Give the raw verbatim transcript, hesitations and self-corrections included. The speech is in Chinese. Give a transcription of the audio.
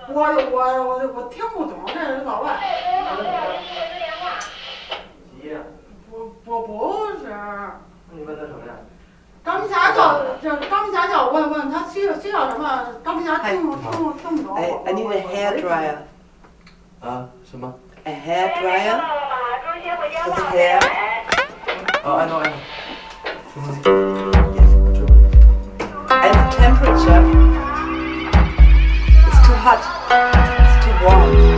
我我我我听不懂，这是老外。 急呀？ 不不不是。 那你问他什么呀？ 钢皮侠叫这钢皮侠叫我问问他需要需要什么？钢皮侠听听听不懂。 I I need a hair dryer. 啊？什么 A hair dryer. With hair. Oh, I know, I know. Yes. And the temperature. It's too hot. It's too warm.